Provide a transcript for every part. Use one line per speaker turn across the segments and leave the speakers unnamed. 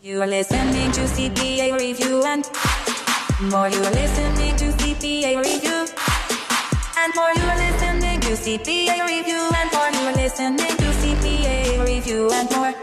You are listening to CPA Review and more. You are listening to CPA Review and more. You are listening to CPA Review and more. You are listening to CPA Review and more.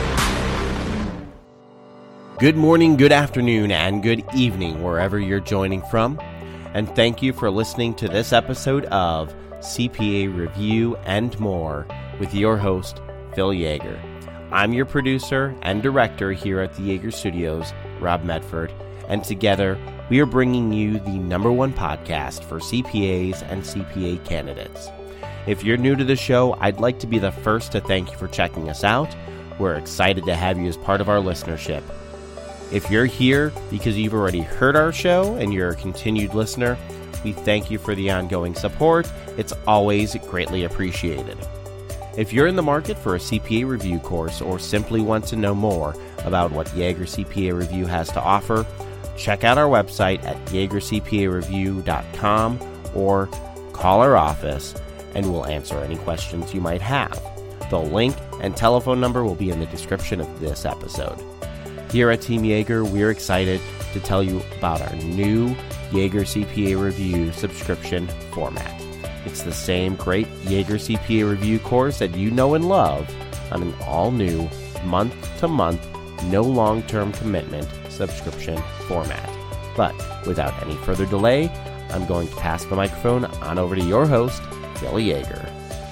Good morning, good afternoon, and good evening wherever you're joining from. And thank you for listening to this episode of CPA Review and More with your host, Phil Yeager. I'm your producer and director here at the Yeager Studios, Rob Medford, and together we are bringing you the #1 podcast for CPAs and CPA candidates. If you're new to the show, I'd like to be the first to thank you for checking us out. We're excited to have you as part of our listenership. If you're here because you've already heard our show and you're a continued listener, we thank you for the ongoing support. It's always greatly appreciated. If you're in the market for a CPA review course or simply want to know more about what Yeager CPA Review has to offer, check out our website at yeagercpareview.com or call our office and we'll answer any questions you might have. The link and telephone number will be in the description of this episode. Here at Team Yeager, we're excited to tell you about our new Yeager CPA Review subscription format. It's the same great Yeager CPA Review course that you know and love on an all-new, month-to-month, no long-term commitment subscription format. But without any further delay, I'm going to pass the microphone on over to your host, Phil Yeager.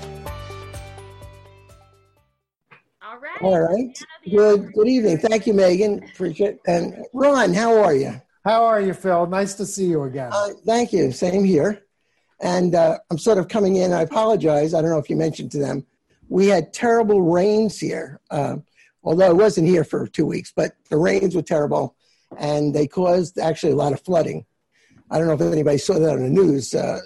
All right. Good evening. Thank you, Megan. Appreciate it. And Ron, how are you?
How are you, Phil? Nice to see you again.
Thank you. Same here. And I'm sort of coming in. I apologize. I don't know if you mentioned to them. We had terrible rains here, although I wasn't here for 2 weeks, but the rains were terrible, and they caused actually a lot of flooding. I don't know if anybody saw that on the news. The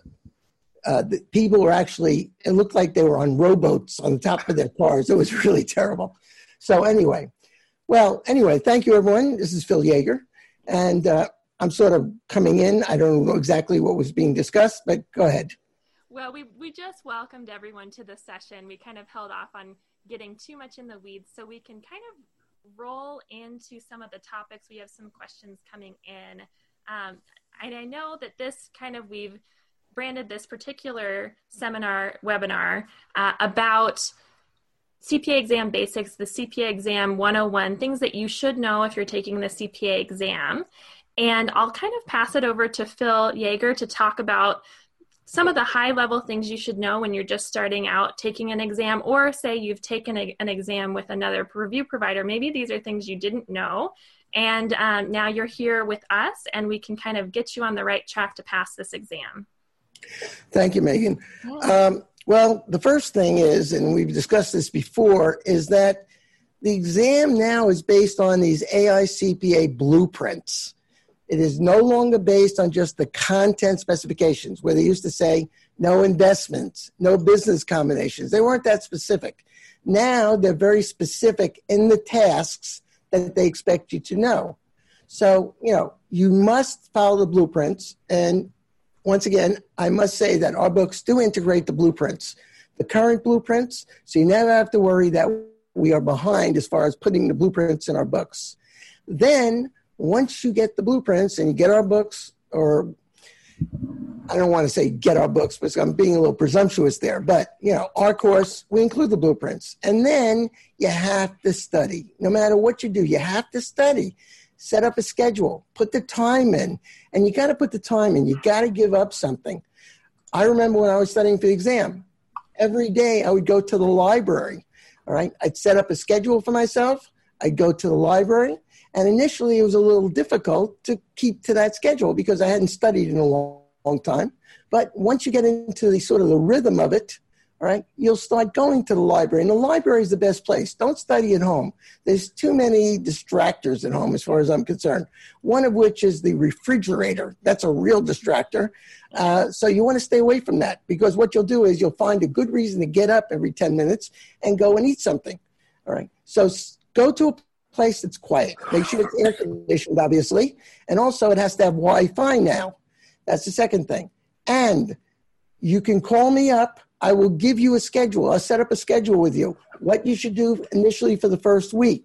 people were actually, it looked like they were on rowboats on the top of their cars. It was really terrible. So anyway, thank you, everyone. This is Phil Yeager, and I'm sort of coming in. I don't know exactly what was being discussed, but go ahead.
Well, we just welcomed everyone to the session. We kind of held off on getting too much in the weeds, so we can kind of roll into some of the topics. We have some questions coming in. And I know that we've branded this particular webinar about CPA exam basics, the CPA exam 101, things that you should know if you're taking the CPA exam. And I'll kind of pass it over to Phil Yeager to talk about some of the high-level things you should know when you're just starting out taking an exam, or say you've taken an exam with another review provider. Maybe these are things you didn't know, and now you're here with us, and we can kind of get you on the right track to pass this exam.
Thank you, Megan. Well, the first thing is, and we've discussed this before, is that the exam now is based on these AICPA blueprints. It is no longer based on just the content specifications, where they used to say no investments, no business combinations. They weren't that specific. Now they're very specific in the tasks that they expect you to know. So, you must follow the blueprints. And once again, I must say that our books do integrate the blueprints, the current blueprints, so you never have to worry that we are behind as far as putting the blueprints in our books. Then, once you get the blueprints and you get our books, or I don't want to say get our books because I'm being a little presumptuous there, but, our course, we include the blueprints. And then you have to study. No matter what you do, you have to study. Set up a schedule. Put the time in. And you got to put the time in. You got to give up something. I remember when I was studying for the exam, every day I would go to the library. All right. I'd set up a schedule for myself. I'd go to the library. And initially, it was a little difficult to keep to that schedule because I hadn't studied in a long time. But once you get into the sort of the rhythm of it, all right, you'll start going to the library. And the library is the best place. Don't study at home. There's too many distractors at home as far as I'm concerned, one of which is the refrigerator. That's a real distractor. So you want to stay away from that, because what you'll do is you'll find a good reason to get up every 10 minutes and go and eat something. All right, so go to a place that's quiet. Make sure it's air conditioned, obviously. And also it has to have Wi-Fi now. That's the second thing. And you can call me up. I will give you a schedule. I'll set up a schedule with you, what you should do initially for the first week.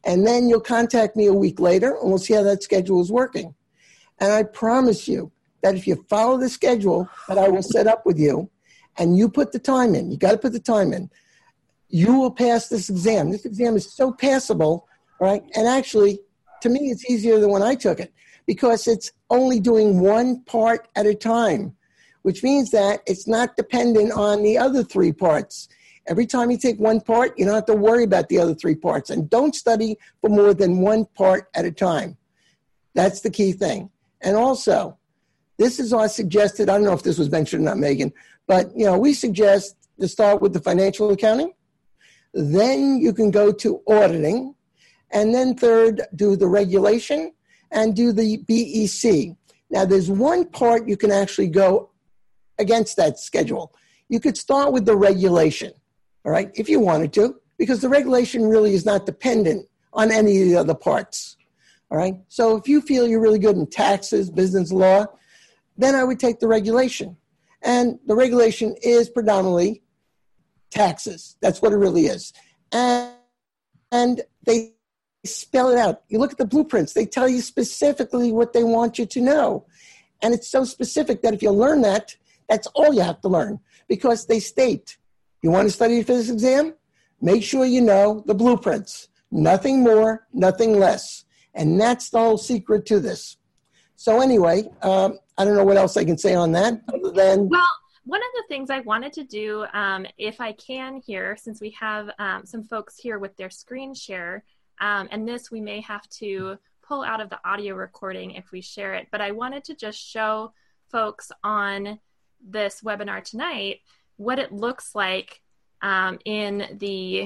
And then you'll contact me a week later, and we'll see how that schedule is working. And I promise you that if you follow the schedule that I will set up with you, and you put the time in, you got to put the time in, you will pass this exam. This exam is so passable, right? And actually, to me, it's easier than when I took it because it's only doing one part at a time, which means that it's not dependent on the other three parts. Every time you take one part, you don't have to worry about the other three parts. And don't study for more than one part at a time. That's the key thing. And also, this is our suggested, I don't know if this was mentioned or not, Megan, but we suggest to start with the financial accounting. Then you can go to auditing. And then third, do the regulation and do the BEC. Now, there's one part you can actually go against that schedule. You could start with the regulation, all right, if you wanted to, because the regulation really is not dependent on any of the other parts, all right? So if you feel you're really good in taxes, business law, then I would take the regulation. And the regulation is predominantly taxes. That's what it really is. And they spell it out. You look at the blueprints. They tell you specifically what they want you to know. And it's so specific that if you learn that, that's all you have to learn because they state, you want to study for this exam? Make sure you know the blueprints. Nothing more, nothing less. And that's the whole secret to this. So anyway, I don't know what else I can say on that other than...
Well, one of the things I wanted to do, if I can here, since we have some folks here with their screen share, and this we may have to pull out of the audio recording if we share it, but I wanted to just show folks on this webinar tonight what it looks like in the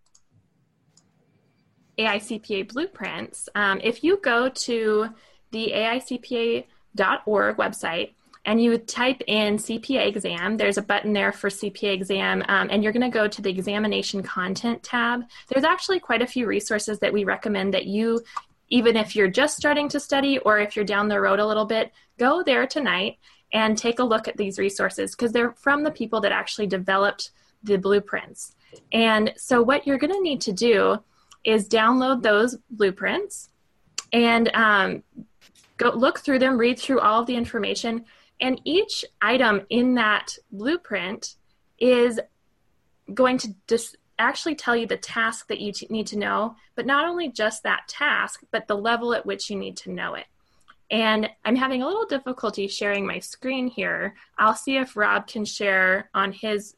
AICPA blueprints. If you go to the AICPA.org website and you type in CPA exam, there's a button there for CPA exam, and you're going to go to the examination content tab. There's actually quite a few resources that we recommend that you, even if you're just starting to study or if you're down the road a little bit, go there tonight and take a look at these resources because they're from the people that actually developed the blueprints. And so what you're going to need to do is download those blueprints and go look through them, read through all of the information. And each item in that blueprint is going to actually tell you the task that you need to know, but not only just that task, but the level at which you need to know it. And I'm having a little difficulty sharing my screen here. I'll see if Rob can share on his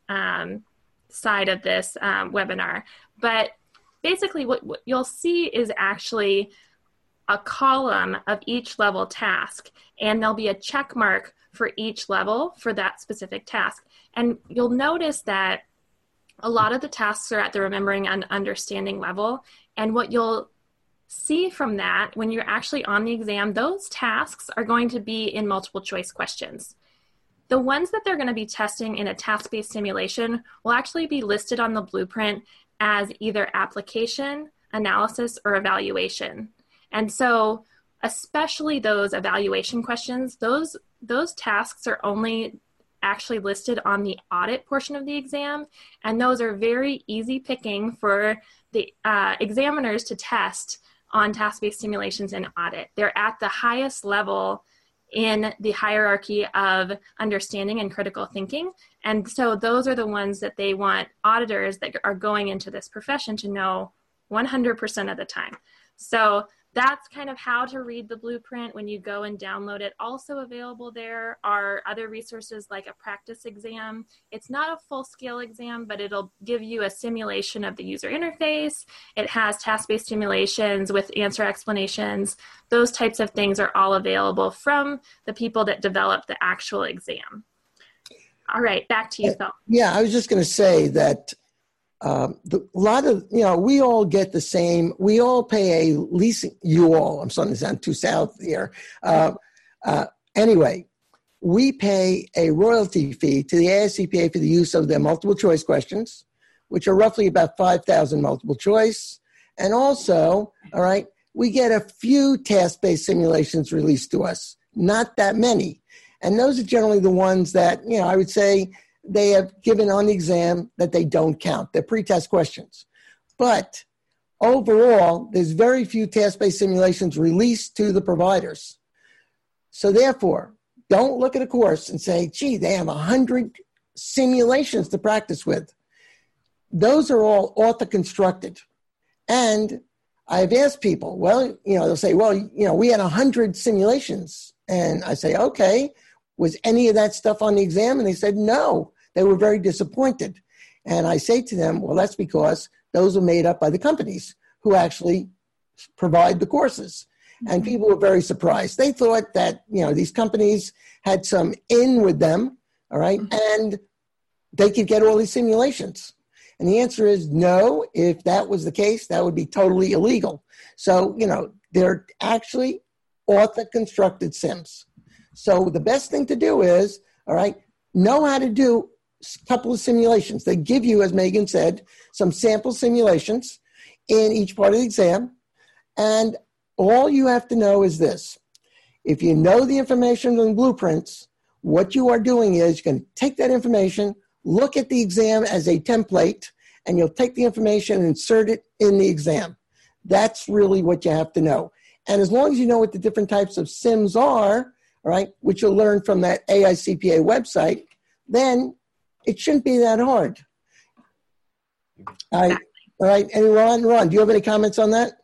side of this webinar. But basically what you'll see is actually a column of each level task, and there'll be a check mark for each level for that specific task. And you'll notice that a lot of the tasks are at the remembering and understanding level. And what you'll see from that when you're actually on the exam, those tasks are going to be in multiple choice questions. The ones that they're going to be testing in a task-based simulation will actually be listed on the blueprint as either application, analysis, or evaluation. And so especially those evaluation questions, those tasks are only actually listed on the audit portion of the exam, and those are very easy picking for the examiners to test on task-based simulations and audit. They're at the highest level in the hierarchy of understanding and critical thinking, and so those are the ones that they want auditors that are going into this profession to know 100% of the time. So that's kind of how to read the blueprint when you go and download it. Also available there are other resources like a practice exam. It's not a full-scale exam, but it'll give you a simulation of the user interface. It has task-based simulations with answer explanations. Those types of things are all available from the people that develop the actual exam. All right, back to you, Phil.
Yeah, I was just going to say that we all get the same, we all pay a leasing, I'm starting to sound too south here. Anyway, we pay a royalty fee to the AICPA for the use of their multiple choice questions, which are roughly about 5,000 multiple choice. And also, all right, we get a few task-based simulations released to us, not that many. And those are generally the ones that, I would say, they have given on the exam that they don't count. They're pretest questions. But overall, there's very few task-based simulations released to the providers. So therefore, don't look at a course and say, gee, they have 100 simulations to practice with. Those are all author-constructed. And I've asked people, well, they'll say, well, we had 100 simulations. And I say, okay, was any of that stuff on the exam? And they said, no, they were very disappointed. And I say to them, well, that's because those are made up by the companies who actually provide the courses. And people were very surprised. They thought that, these companies had some in with them, all right, and they could get all these simulations. And the answer is no. If that was the case, that would be totally illegal. So, they're actually author-constructed sims. So the best thing to do is, all right, know how to do a couple of simulations. They give you, as Megan said, some sample simulations in each part of the exam. And all you have to know is this. If you know the information in blueprints, what you are doing is you can take that information, look at the exam as a template, and you'll take the information and insert it in the exam. That's really what you have to know. And as long as you know what the different types of sims are, all right, which you'll learn from that AICPA website, then it shouldn't be that hard. All right. And Ron, do you have any comments on that?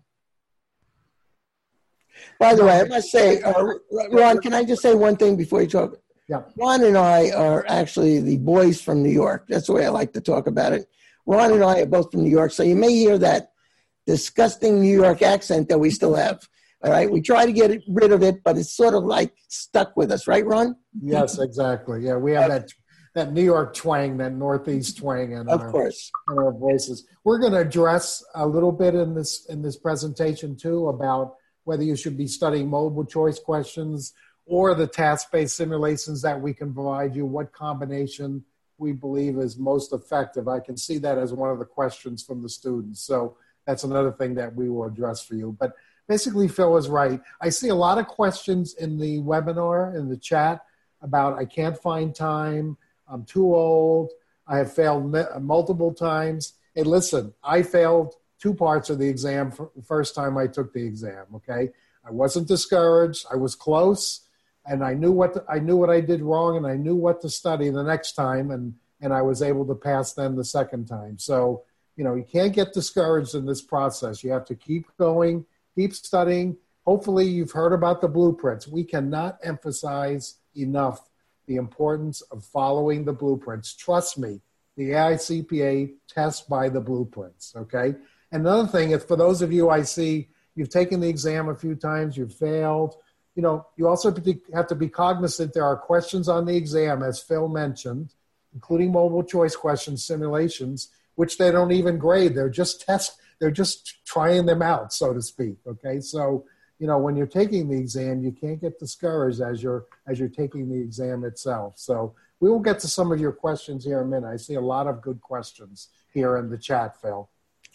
By the way, I must say, Ron, can I just say one thing before you talk?
Yeah.
Ron and I are actually the boys from New York. That's the way I like to talk about it. Ron and I are both from New York, so you may hear that disgusting New York accent that we still have. All right, we try to get rid of it, but it's sort of like stuck with us, right, Ron?
Yes, exactly. Yeah, we have that New York twang, that Northeast twang in
our
voices. We're going to address a little bit in this presentation too about whether you should be studying multiple choice questions or the task-based simulations that we can provide you, what combination we believe is most effective. I can see that as one of the questions from the students. So that's another thing that we will address for you. But basically, Phil is right. I see a lot of questions in the webinar, in the chat, about I can't find time, I'm too old, I have failed multiple times. Hey, listen, I failed 2 parts of the exam for the first time I took the exam, okay? I wasn't discouraged, I was close, and I knew what I did wrong, and I knew what to study the next time, and I was able to pass then the second time. So, you can't get discouraged in this process. You have to keep going, keep studying. Hopefully you've heard about the blueprints. We cannot emphasize enough the importance of following the blueprints. Trust me, the AICPA tests by the blueprints, okay? Another thing is, for those of you I see, you've taken the exam a few times, you've failed. You also have to be cognizant there are questions on the exam, as Phil mentioned, including multiple choice questions, simulations, which they don't even grade. They're just they're just trying them out, so to speak, okay? So, when you're taking the exam, you can't get discouraged as you're taking the exam itself. So we will get to some of your questions here in a minute. I see a lot of good questions here in the chat, Phil.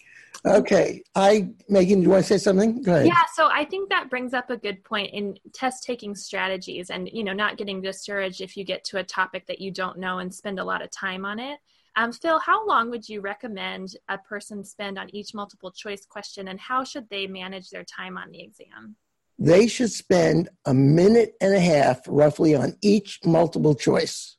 Okay. Megan, do you want to say something? Go ahead.
Yeah, so I think that brings up a good point in test-taking strategies and, not getting discouraged if you get to a topic that you don't know and spend a lot of time on it. Phil, how long would you recommend a person spend on each multiple choice question, and how should they manage their time on the exam?
They should spend 1.5 minutes roughly on each multiple choice.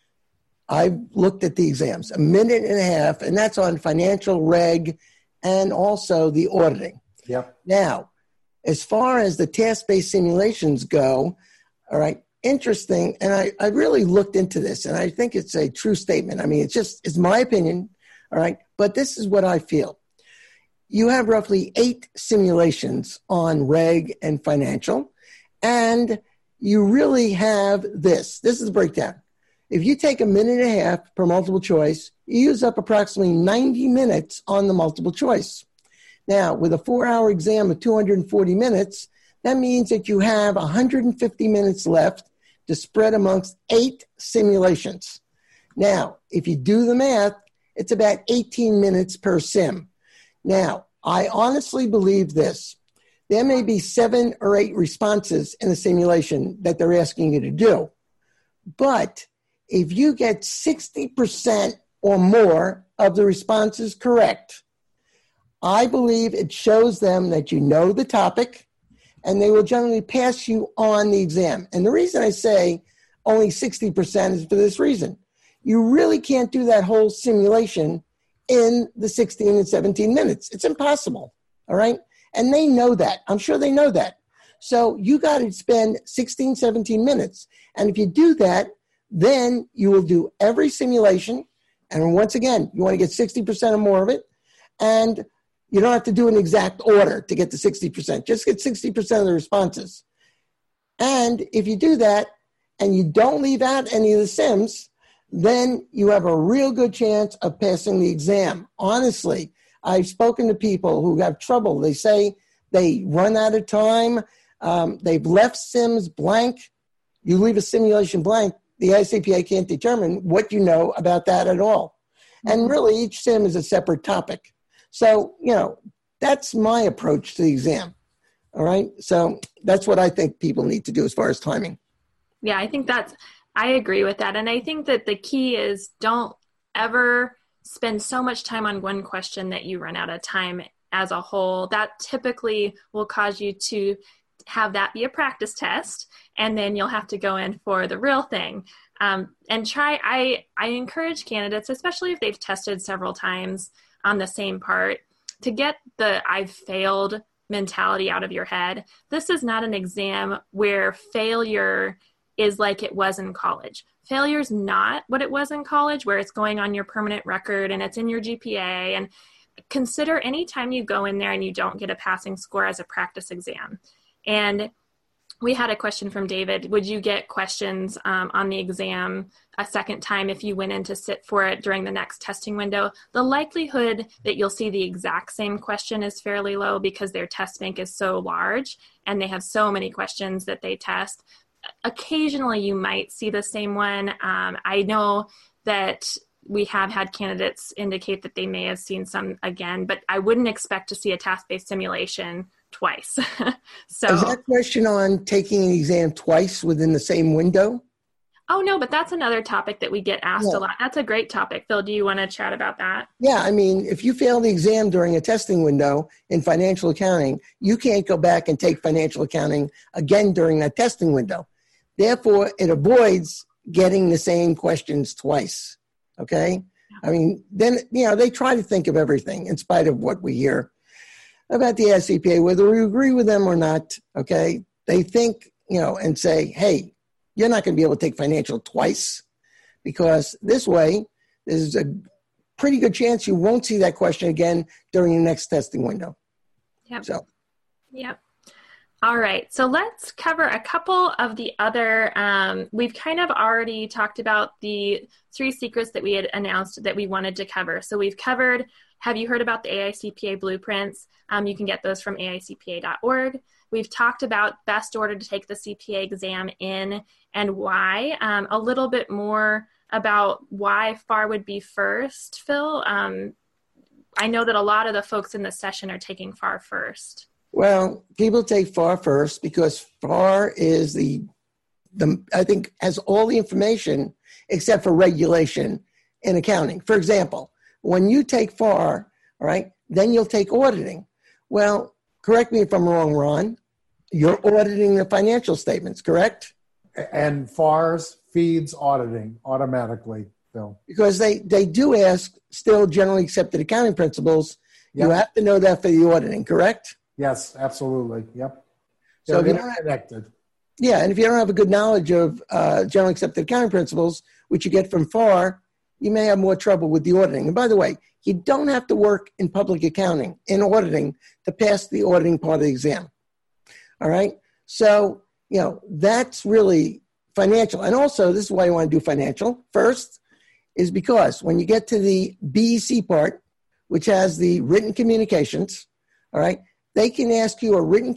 I've looked at the exams, 1.5 minutes, and that's on financial, reg, and also the auditing.
Yep.
Now, as far as the task-based simulations go, all right, interesting, and I really looked into this, and I think it's a true statement. I mean, it's my opinion, all right, but this is what I feel. You have roughly 8 simulations on reg and financial, and you really have this. This is the breakdown. If you take 1.5 minutes per multiple choice, you use up approximately 90 minutes on the multiple choice. Now, with a 4-hour exam of 240 minutes, that means that you have 150 minutes left to spread amongst 8 simulations. Now, if you do the math, it's about 18 minutes per sim. Now, I honestly believe this. There may be 7 or 8 responses in a simulation that they're asking you to do. But if you get 60% or more of the responses correct, I believe it shows them that you know the topic, and they will generally pass you on the exam. And the reason I say only 60% is for this reason. You really can't do that whole simulation in the 16 and 17 minutes. It's impossible, all right? And they know that. I'm sure they know that. So you got to spend 16, 17 minutes. And if you do that, then you will do every simulation. And once again, you want to get 60% or more of it. And you don't have to do an exact order to get to 60%. Just get 60% of the responses. And if you do that and you don't leave out any of the sims, then you have a real good chance of passing the exam. Honestly, I've spoken to people who have trouble. They say they run out of time. They've left sims blank. You leave a simulation blank, the ICPA can't determine what you know about that at all. And really, each sim is a separate topic. So, that's my approach to the exam. All right? So that's what I think people need to do as far as timing.
Yeah, I agree with that. And I think that the key is don't ever spend so much time on one question that you run out of time as a whole. That typically will cause you to have that be a practice test, and then you'll have to go in for the real thing. And I encourage candidates, especially if they've tested several times on the same part, to get the I've failed mentality out of your head. This is not an exam where failure is like it was in college. Failure is not what it was in college, where it's going on your permanent record and it's in your GPA. And consider any time you go in there and you don't get a passing score as a practice exam. And we had a question from David. Would you get questions on the exam a second time if you went in to sit for it during the next testing window? The likelihood that you'll see the exact same question is fairly low because their test bank is so large and they have so many questions that they test. Occasionally you might see the same one. I know that we have had candidates indicate that they may have seen some again, but I wouldn't expect to see a task-based simulation twice. So
is that question on taking an exam twice within the same window?
Oh, no, but that's another topic that we get asked a lot. That's a great topic. Phil, do you want to chat about that?
Yeah, I mean, if you fail the exam during a testing window in financial accounting, you can't go back and take financial accounting again during that testing window. Therefore, it avoids getting the same questions twice, okay? I mean, then, they try to think of everything in spite of what we hear about the ICPA, whether we agree with them or not, okay? They think, and say, hey, you're not going to be able to take financial twice because this way, there's a pretty good chance you won't see that question again during the next testing window.
Yep.
Yep.
All right, so let's cover a couple of the other, we've kind of already talked about the 3 secrets that we had announced that we wanted to cover. So we've covered, have you heard about the AICPA blueprints? You can get those from aicpa.org. We've talked about best order to take the CPA exam in and why, a little bit more about why FAR would be first, Phil. I know that a lot of the folks in this session are taking FAR first.
Well, people take FAR first because FAR is the I think has all the information except for regulation in accounting. For example, when you take FAR, all right, then you'll take auditing. Well, correct me if I'm wrong, Ron. You're auditing the financial statements, correct?
And FARS feeds auditing automatically, Phil.
Because they do ask still generally accepted accounting principles. Yep. You have to know that for the auditing, correct?
Yes, absolutely. Yep.
So
they're connected.
Yeah, and if you don't have a good knowledge of generally accepted accounting principles, which you get from FAR, you may have more trouble with the auditing. And by the way, you don't have to work in public accounting, in auditing, to pass the auditing part of the exam. All right? So, that's really financial. And also, this is why you want to do financial first, is because when you get to the BEC part, which has the written communications, all right, they can ask you a written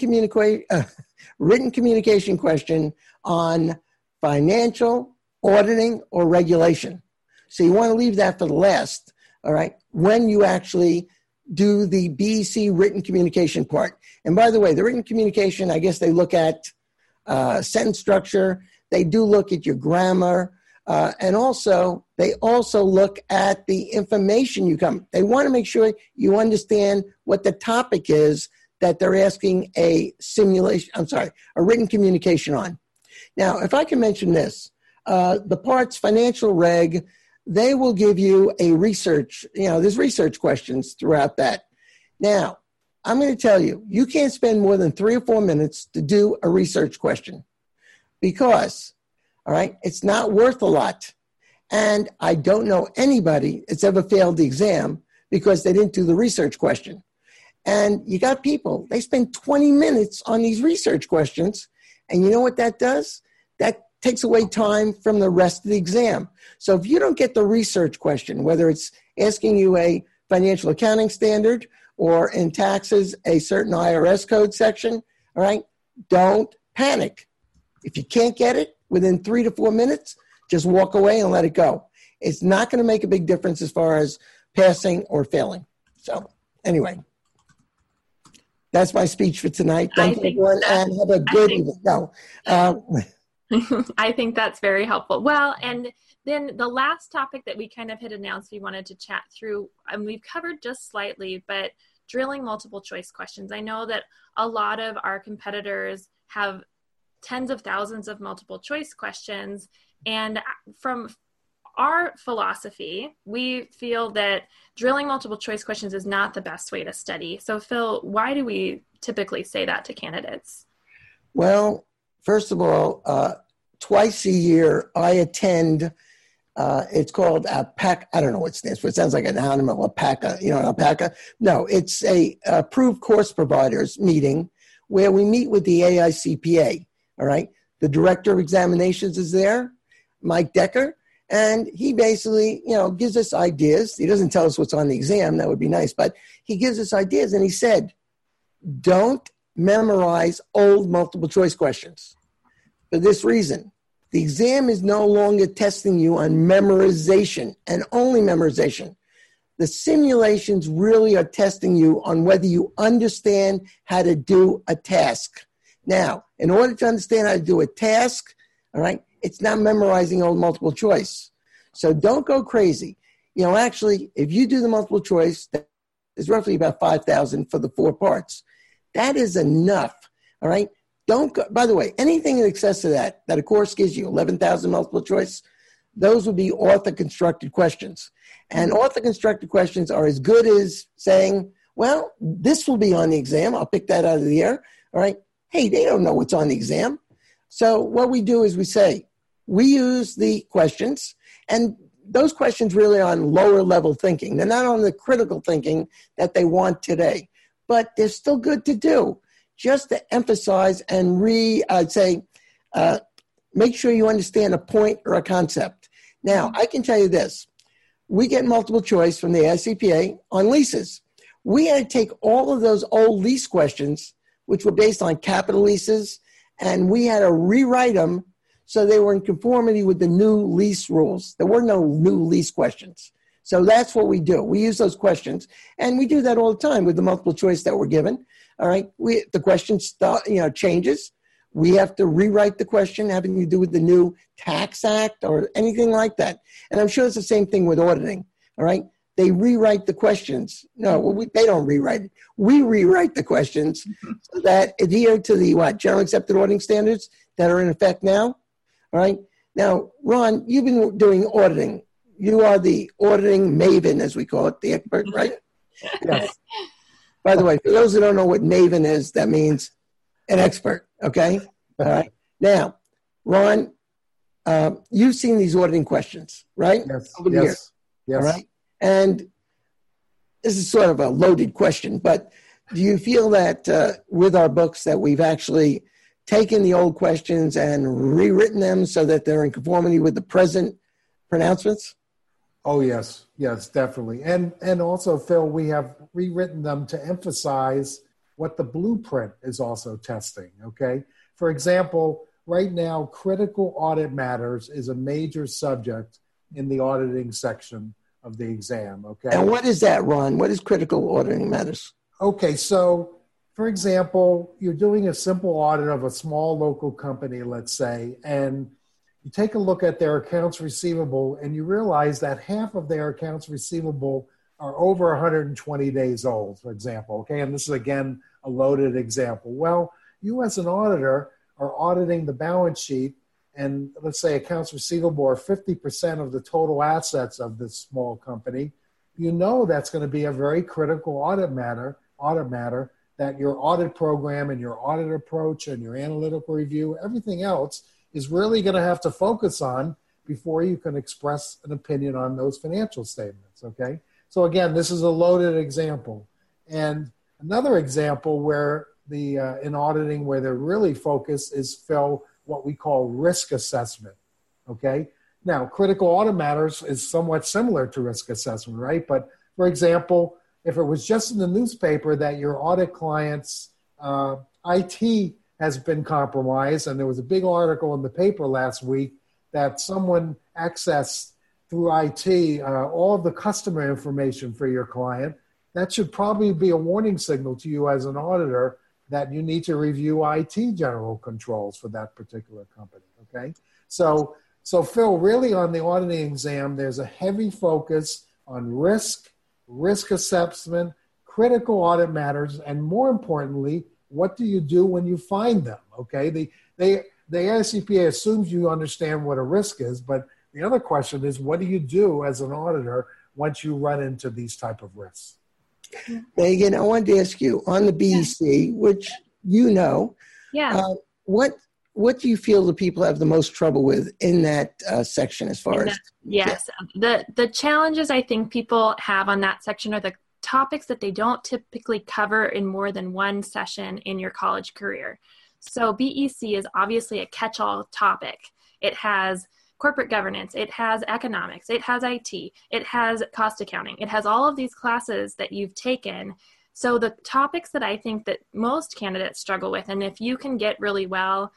communication question on financial, auditing, or regulation. So you want to leave that for the last, all right, when you actually do the BEC written communication part. And by the way, the written communication, I guess they look at sentence structure. They do look at your grammar. And also, they also look at the information you come. They want to make sure you understand what the topic is that they're asking a written communication on. Now, if I can mention this, the parts financial reg, they will give you a research, there's research questions throughout that. Now, I'm going to tell you, you can't spend more than 3 or 4 minutes to do a research question because, all right, it's not worth a lot. And I don't know anybody that's ever failed the exam because they didn't do the research question. And you got people, they spend 20 minutes on these research questions. And you know what that does? That takes away time from the rest of the exam. So if you don't get the research question, whether it's asking you a financial accounting standard or in taxes, a certain IRS code section, all right, don't panic. If you can't get it within 3 to 4 minutes, just walk away and let it go. It's not going to make a big difference as far as passing or failing. So anyway, that's my speech for tonight. Thank you, everyone, and have a good evening.
I think that's very helpful. Well, and then the last topic that we kind of had announced we wanted to chat through, and we've covered just slightly, but drilling multiple choice questions. I know that a lot of our competitors have tens of thousands of multiple choice questions, and from our philosophy, we feel that drilling multiple choice questions is not the best way to study. So Phil, why do we typically say that to candidates?
Well, first of all, twice a year I attend, it's called APACA. I don't know what it stands for. It sounds like an animal, APACA, APACA. No, it's a approved course providers meeting where we meet with the AICPA, all right? The director of examinations is there, Mike Decker, and he basically, gives us ideas. He doesn't tell us what's on the exam. That would be nice, but he gives us ideas, and he said, don't memorize old multiple choice questions. For this reason, the exam is no longer testing you on memorization and only memorization. The simulations really are testing you on whether you understand how to do a task. Now, in order to understand how to do a task, all right, it's not memorizing old multiple choice. So don't go crazy. Actually, if you do the multiple choice, there's roughly about 5,000 for the 4 parts. That is enough, all right? Don't go, by the way, anything in excess of that a course gives you, 11,000 multiple choice, those would be author-constructed questions. And author-constructed questions are as good as saying, well, this will be on the exam. I'll pick that out of the air, all right? Hey, they don't know what's on the exam. So what we do is we say, we use the questions, and those questions really are on lower level thinking. They're not on the critical thinking that they want today, but they're still good to do. Just to emphasize and make sure you understand a point or a concept. Now, I can tell you this. We get multiple choice from the AICPA on leases. We had to take all of those old lease questions, which were based on capital leases, and we had to rewrite them so they were in conformity with the new lease rules. There were no new lease questions. So that's what we do. We use those questions, and we do that all the time with the multiple choice that we're given. All right, the question changes. We have to rewrite the question having to do with the new tax act or anything like that. And I'm sure it's the same thing with auditing. All right, they rewrite the questions. No, they don't rewrite it. We rewrite the questions so that adhere to the general accepted auditing standards that are in effect now. All right. Now, Ron, you've been doing auditing. You are the auditing maven, as we call it, the expert, right?
Yes.
By the way, for those who don't know what maven is, that means an expert, okay? All right. Now, Ron, you've seen these auditing questions, right?
Yes.
Over the years.
Yes.
All right. And this is sort of a loaded question, but do you feel that with our books that we've actually taken the old questions and rewritten them so that they're in conformity with the present pronouncements?
Oh, yes. Yes, definitely. And also, Phil, we have rewritten them to emphasize what the blueprint is also testing, okay? For example, right now, critical audit matters is a major subject in the auditing section of the exam, okay?
And what is that, Ron? What is critical auditing matters?
Okay, so, for example, you're doing a simple audit of a small local company, let's say, and you take a look at their accounts receivable and you realize that half of their accounts receivable are over 120 days old, for example, okay? And this is, again, a loaded example. Well, you as an auditor are auditing the balance sheet, and let's say accounts receivable are 50% of the total assets of this small company. You know that's going to be a very critical audit matter that your audit program and your audit approach and your analytical review, everything else is really going to have to focus on before you can express an opinion on those financial statements, okay? So again, this is a loaded example. And another example where in auditing where they're really focused is, Phil, what we call risk assessment, okay? Now, critical audit matters is somewhat similar to risk assessment, right? But for example, if it was just in the newspaper that your audit client's IT has been compromised, and there was a big article in the paper last week that someone accessed through IT all of the customer information for your client, that should probably be a warning signal to you as an auditor that you need to review IT general controls for that particular company, okay? So Phil, really on the auditing exam, there's a heavy focus on risk assessment, critical audit matters, and more importantly, what do you do when you find them, okay? The AICPA assumes you understand what a risk is, but the other question is, what do you do as an auditor once you run into these type of risks?
Megan, I wanted to ask you on the BEC, which you know, what do you feel the people have the most trouble with in that section as far as?
Yes, the challenges I think people have on that section are the topics that they don't typically cover in more than one session in your college career. So BEC is obviously a catch-all topic. It has corporate governance, it has economics, it has IT, it has cost accounting, it has all of these classes that you've taken. So the topics that I think that most candidates struggle with, and if you can get really well,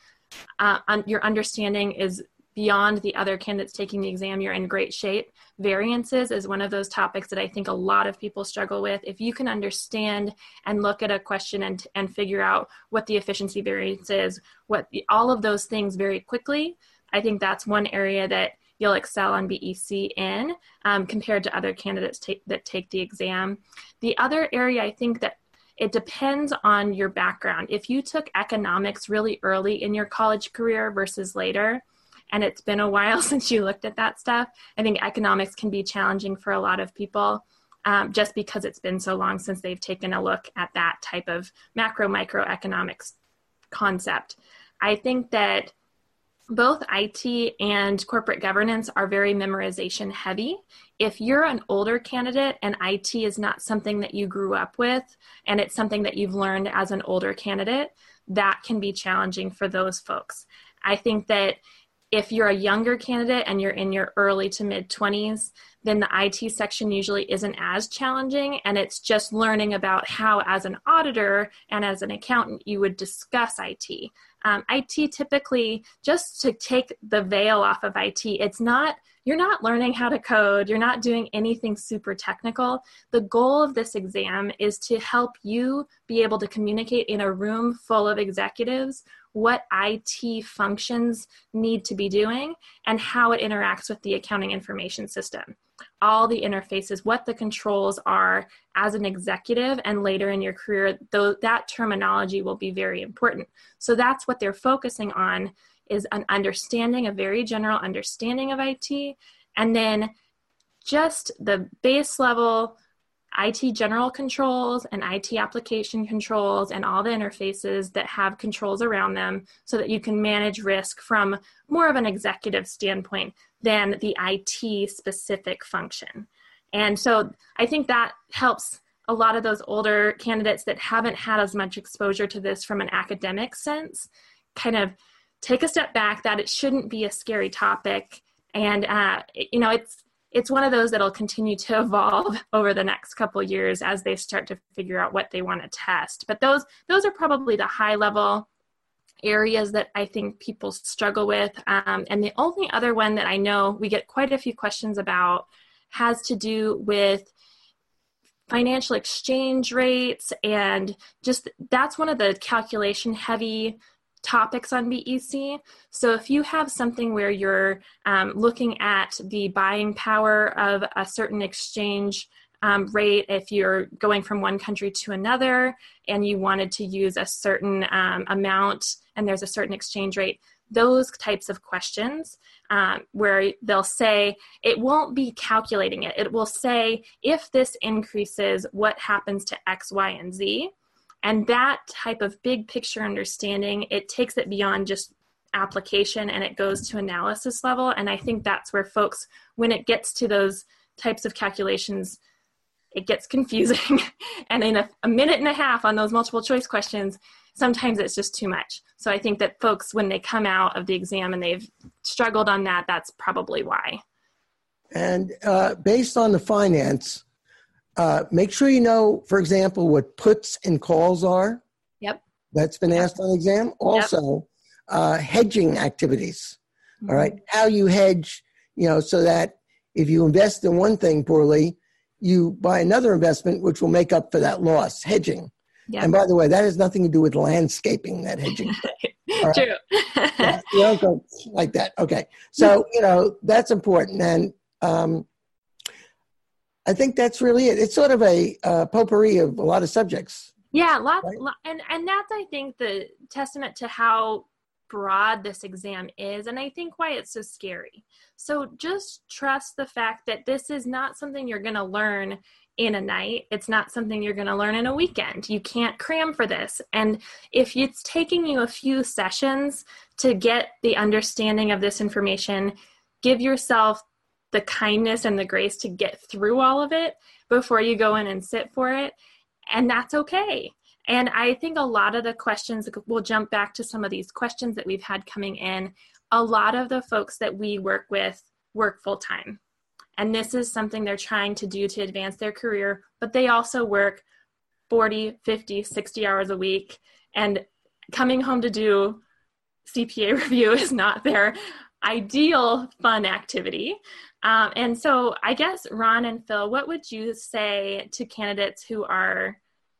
your understanding is beyond the other candidates taking the exam, you're in great shape. Variances is one of those topics that I think a lot of people struggle with. If you can understand and look at a question and figure out what the efficiency variance is, all of those things very quickly, I think that's one area that you'll excel on BEC in compared to other candidates that take the exam. The other area I think that it depends on your background. If you took economics really early in your college career versus later, and it's been a while since you looked at that stuff, I think economics can be challenging for a lot of people just because it's been so long since they've taken a look at that type of microeconomics concept. I think that both IT and corporate governance are very memorization heavy. If you're an older candidate and IT is not something that you grew up with and it's something that you've learned as an older candidate, that can be challenging for those folks. I think that if you're a younger candidate and you're in your early to mid 20s, then the IT section usually isn't as challenging, and it's just learning about how as an auditor and as an accountant you would discuss IT. IT typically, just to take the veil off of IT, you're not learning how to code, you're not doing anything super technical. The goal of this exam is to help you be able to communicate in a room full of executives what IT functions need to be doing and how it interacts with the accounting information system. All the interfaces, what the controls are as an executive and later in your career, though that terminology will be very important. So that's what they're focusing on, is an understanding, a very general understanding of IT, and then just the base level IT general controls and IT application controls and all the interfaces that have controls around them so that you can manage risk from more of an executive standpoint than the IT specific function. And so I think that helps a lot of those older candidates that haven't had as much exposure to this from an academic sense kind of take a step back, that it shouldn't be a scary topic. And, it's one of those that'll continue to evolve over the next couple of years as they start to figure out what they want to test. But those are probably the high level areas that I think people struggle with. And the only other one that I know we get quite a few questions about has to do with financial exchange rates, and just that's one of the calculation heavy topics on BEC. So if you have something where you're looking at the buying power of a certain exchange rate, if you're going from one country to another and you wanted to use a certain amount and there's a certain exchange rate, those types of questions where they'll say, it won't be calculating it. It will say, if this increases, what happens to X, Y, and Z? And that type of big picture understanding, it takes it beyond just application and it goes to analysis level. And I think that's where folks, when it gets to those types of calculations, it gets confusing. And in a minute and a half on those multiple choice questions, sometimes it's just too much. So I think that folks, when they come out of the exam and they've struggled on that, that's probably why.
And based on the finance, make sure you know, for example, what puts and calls are.
Yep.
That's been asked on the exam. Also, hedging activities.
Mm-hmm.
All right. How you hedge, so that if you invest in one thing poorly, you buy another investment, which will make up for that loss. Hedging. Yep. And by the way, that has nothing to do with landscaping, that hedging. Right? True. Yeah, you don't go like that. Okay. So, that's important. And I think that's really it. It's sort of a potpourri of a lot of subjects.
Yeah, lots, right? And that's, I think, the testament to how broad this exam is, and I think why it's so scary. So just trust the fact that this is not something you're going to learn in a night. It's not something you're going to learn in a weekend. You can't cram for this. And if it's taking you a few sessions to get the understanding of this information, give yourself the kindness and the grace to get through all of it before you go in and sit for it. And that's okay. And I think a lot of the questions, we'll jump back to some of these questions that we've had coming in. A lot of the folks that we work with work full time. And this is something they're trying to do to advance their career, but they also work 40, 50, 60 hours a week. And coming home to do CPA review is not their ideal fun activity. And so I guess, Ron and Phil, what would you say to candidates who are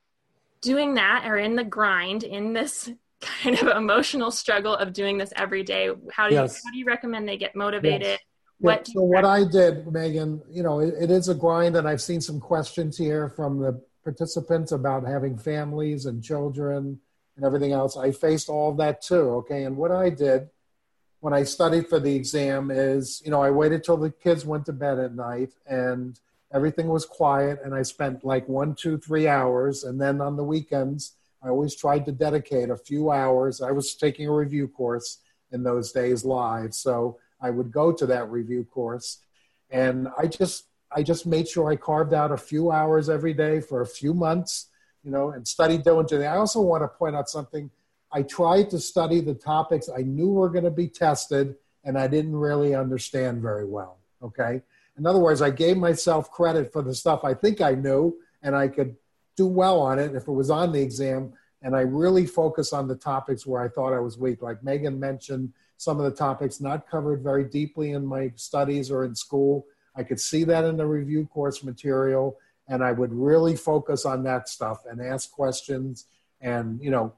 doing that or in the grind, in this kind of emotional struggle of doing this every day? How do you recommend they get motivated?
Yes. What I did, Megan, it is a grind, and I've seen some questions here from the participants about having families and children and everything else. I faced all of that too, okay? And what I did when I studied for the exam is, I waited till the kids went to bed at night and everything was quiet, and I spent like 1, 2, 3 hours. And then on the weekends, I always tried to dedicate a few hours. I was taking a review course in those days live. So I would go to that review course, and I just made sure I carved out a few hours every day for a few months, and studied diligently. I also want to point out something. I tried to study the topics I knew were going to be tested, and I didn't really understand very well, okay? In other words, I gave myself credit for the stuff I think I knew, and I could do well on it if it was on the exam, and I really focused on the topics where I thought I was weak. Like Megan mentioned, some of the topics not covered very deeply in my studies or in school. I could see that in the review course material, and I would really focus on that stuff and ask questions and,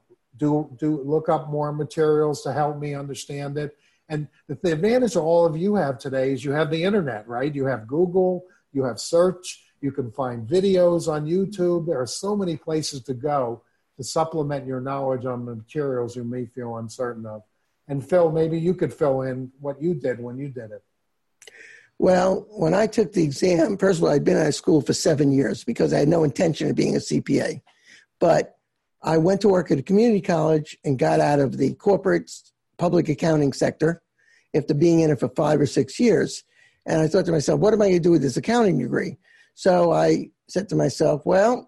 do look up more materials to help me understand it. And the advantage all of you have today is you have the internet, right? You have Google, you have search, you can find videos on YouTube. There are so many places to go to supplement your knowledge on the materials you may feel uncertain of. And Phil, maybe you could fill in what you did when you did it.
Well, when I took the exam, first of all, I'd been out of school for 7 years because I had no intention of being a CPA. But I went to work at a community college and got out of the corporate public accounting sector after being in it for 5 or 6 years. And I thought to myself, what am I going to do with this accounting degree? So I said to myself, well,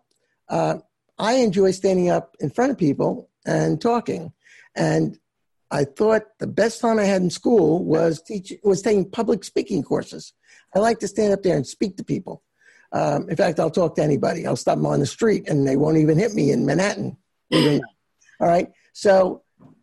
I enjoy standing up in front of people and talking. And I thought the best time I had in school was taking public speaking courses. I like to stand up there and speak to people. In fact, I'll talk to anybody. I'll stop them on the street and they won't even hit me in Manhattan. All right. So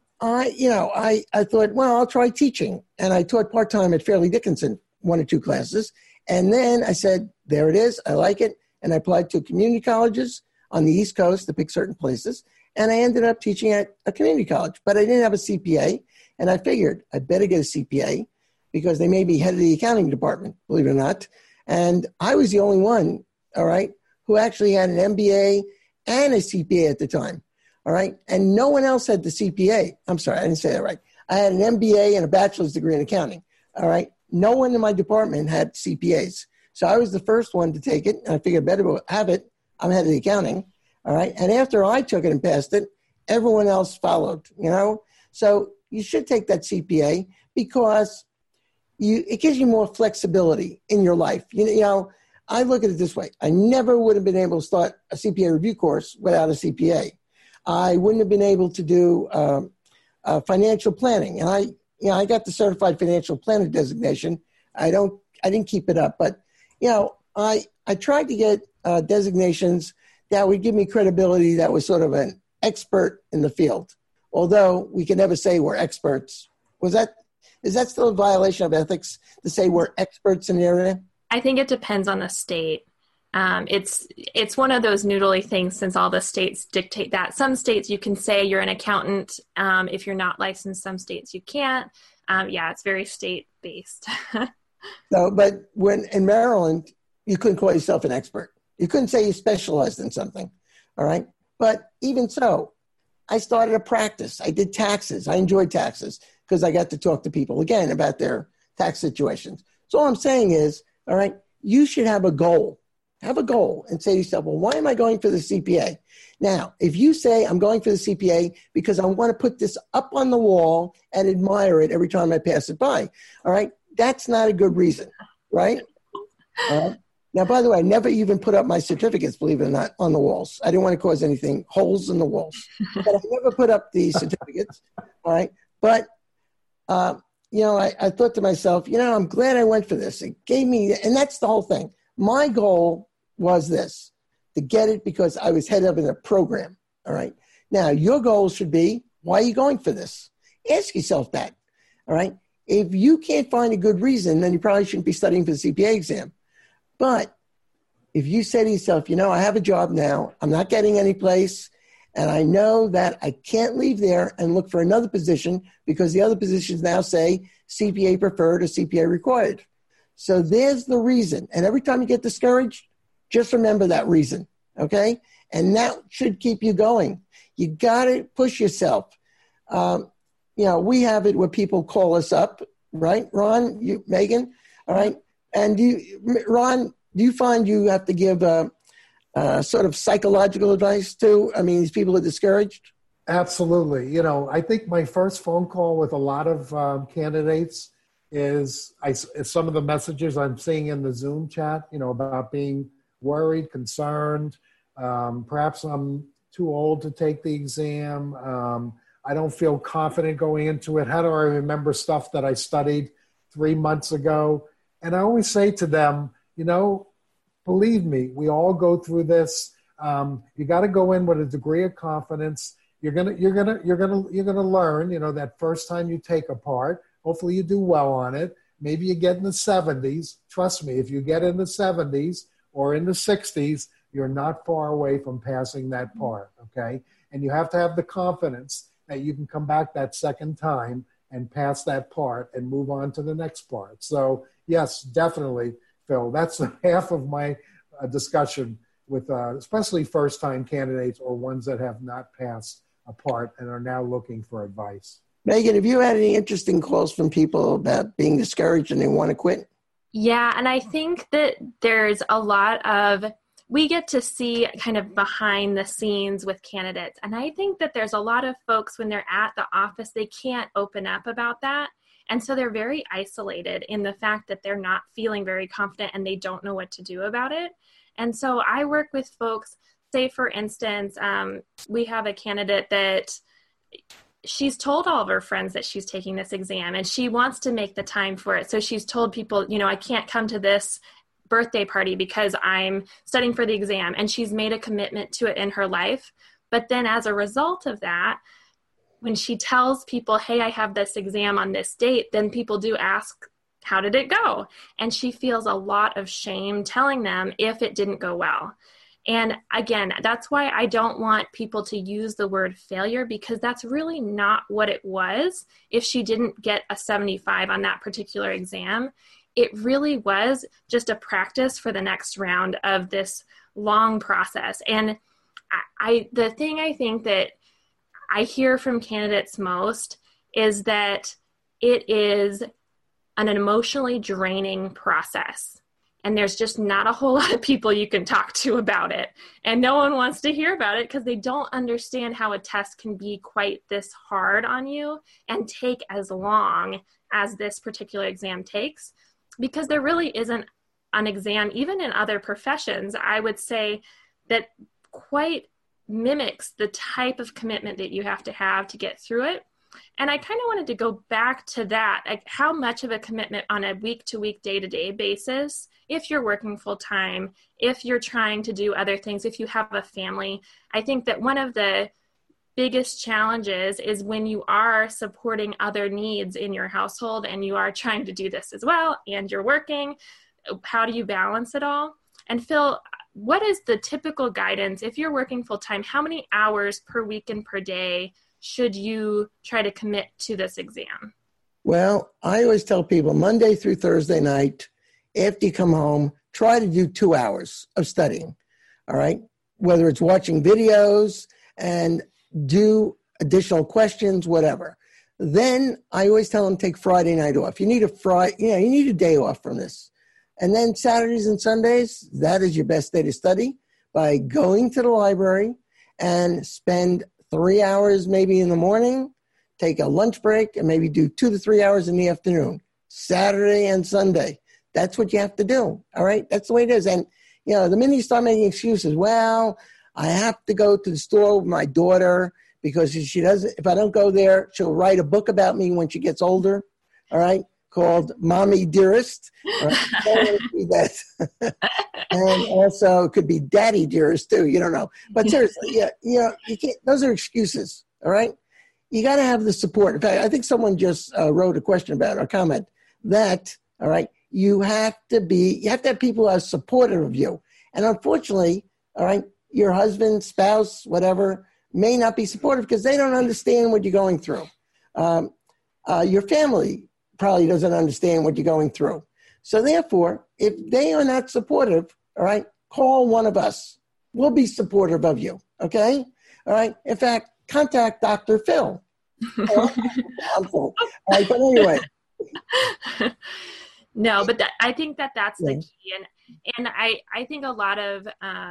I thought, well, I'll try teaching. And I taught part-time at Fairleigh Dickinson, 1 or 2 classes. And then I said, there it is. I like it. And I applied to community colleges on the East Coast to pick certain places. And I ended up teaching at a community college, but I didn't have a CPA. And I figured I better get a CPA because they made me head of the accounting department, believe it or not. And I was the only one, all right, who actually had an MBA and a CPA at the time, all right? And no one else had the CPA. I'm sorry, I didn't say that right. I had an MBA and a bachelor's degree in accounting, all right? No one in my department had CPAs. So I was the first one to take it, and I figured I better have it. I'm head of the accounting, all right? And after I took it and passed it, everyone else followed, you know? So you should take that CPA because it gives you more flexibility in your life. You know, I look at it this way. I never would have been able to start a CPA review course without a CPA. I wouldn't have been able to do financial planning. And I got the certified financial planner designation. I didn't keep it up, but I tried to get designations that would give me credibility that was sort of an expert in the field. Although we can never say we're experts. Is that still a violation of ethics to say we're experts in the area?
I think it depends on the state. It's one of those noodly things since all the states dictate that. Some states you can say you're an accountant if you're not licensed. Some states you can't. It's very state-based.
So, but when in Maryland, you couldn't call yourself an expert. You couldn't say you specialized in something, all right? But even so, I started a practice. I did taxes. I enjoyed taxes because I got to talk to people, again, about their tax situations. So all I'm saying is, all right, you should have a goal. Have a goal and say to yourself, well, why am I going for the CPA? Now, if you say I'm going for the CPA because I want to put this up on the wall and admire it every time I pass it by, all right, that's not a good reason, right? Now, by the way, I never even put up my certificates, believe it or not, on the walls. I didn't want to cause anything, holes in the walls. But I never put up the certificates, all right? But, I thought to myself, I'm glad I went for this. It gave me, and that's the whole thing. My goal was this, to get it because I was head of in a program, all right? Now, your goal should be, why are you going for this? Ask yourself that, all right? If you can't find a good reason, then you probably shouldn't be studying for the CPA exam. But if you say to yourself, I have a job now, I'm not getting any place, and I know that I can't leave there and look for another position because the other positions now say CPA preferred or CPA required. So there's the reason. And every time you get discouraged, just remember that reason, okay? And that should keep you going. You got to push yourself. We have it where people call us up, right? Ron, you, Megan, all right? And Ron, do you find you have to give sort of psychological advice to, these people are discouraged?
Absolutely. I think my first phone call with a lot of candidates is some of the messages I'm seeing in the Zoom chat, about being worried, concerned. Perhaps I'm too old to take the exam. I don't feel confident going into it. How do I remember stuff that I studied 3 months ago? And I always say to them, believe me, we all go through this. You got to go in with a degree of confidence. You're gonna learn. That first time you take a part, hopefully you do well on it. Maybe you get in the 70s. Trust me, if you get in the 70s or in the 60s, you're not far away from passing that part. Okay, and you have to have the confidence that you can come back that second time and pass that part and move on to the next part. So yes, definitely, Phil. That's half of my discussion with especially first-time candidates or ones that have not passed a part and are now looking for advice.
Megan, have you had any interesting calls from people about being discouraged and they want to quit?
Yeah, and I think that there's a lot of, we get to see kind of behind the scenes with candidates. And I think that there's a lot of folks when they're at the office, they can't open up about that. And so they're very isolated in the fact that they're not feeling very confident and they don't know what to do about it. And so I work with folks, say for instance, we have a candidate that she's told all of her friends that she's taking this exam and she wants to make the time for it. So she's told people, I can't come to this birthday party because I'm studying for the exam, and she's made a commitment to it in her life. But then as a result of that, when she tells people, hey, I have this exam on this date, then people do ask, how did it go? And she feels a lot of shame telling them if it didn't go well. And again, that's why I don't want people to use the word failure, because that's really not what it was. If she didn't get a 75 on that particular exam, it really was just a practice for the next round of this long process. And the thing I think that I hear from candidates most is that it is an emotionally draining process. And there's just not a whole lot of people you can talk to about it. And no one wants to hear about it because they don't understand how a test can be quite this hard on you and take as long as this particular exam takes, because there really isn't an exam, even in other professions, I would say, that quite mimics the type of commitment that you have to get through it. And I kind of wanted to go back to that, like how much of a commitment on a week-to-week, day-to-day basis, if you're working full-time, if you're trying to do other things, if you have a family. I think that one of the biggest challenges is when you are supporting other needs in your household and you are trying to do this as well and you're working, how do you balance it all? And Phil, what is the typical guidance if you're working full-time? How many hours per week and per day should you try to commit to this exam?
Well, I always tell people Monday through Thursday night, after you come home, try to do 2 hours of studying, all right? Whether it's watching videos and do additional questions, whatever. Then I always tell them take Friday night off. You need you need a day off from this. And then Saturdays and Sundays, that is your best day to study by going to the library and spend 3 hours maybe in the morning, take a lunch break, and maybe do 2 to 3 hours in the afternoon, Saturday and Sunday. That's what you have to do, all right? That's the way it is. And, the minute you start making excuses, well, I have to go to the store with my daughter because if I don't go there, she'll write a book about me when she gets older, all right, called Mommy Dearest. All right? Don't do that. And also it could be Daddy Dearest too, you don't know. But seriously, you can't, those are excuses, all right? You got to have the support. In fact, I think someone just wrote a question about it, or comment that, all right, you have to have people who are supportive of you. And unfortunately, all right, your husband, spouse, whatever, may not be supportive because they don't understand what you're going through. Your family probably doesn't understand what you're going through. So therefore, if they are not supportive, all right, call one of us. We'll be supportive of you, okay? All right. In fact, contact Dr. Phil. All right, but anyway.
No, but I think that's the key. And I think a lot of